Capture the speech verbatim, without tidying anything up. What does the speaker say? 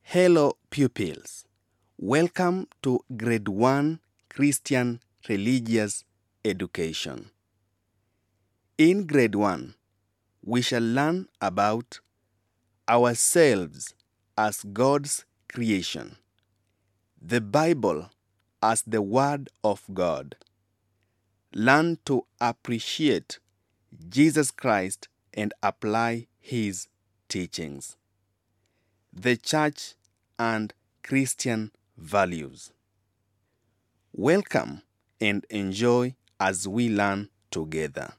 Hello pupils, welcome to Grade one Christian Religious Education. In Grade one, we shall learn about ourselves as God's creation, the Bible as the Word of God. Learn to appreciate Jesus Christ and apply His teachings, the church and Christian values. Welcome and enjoy as we learn together.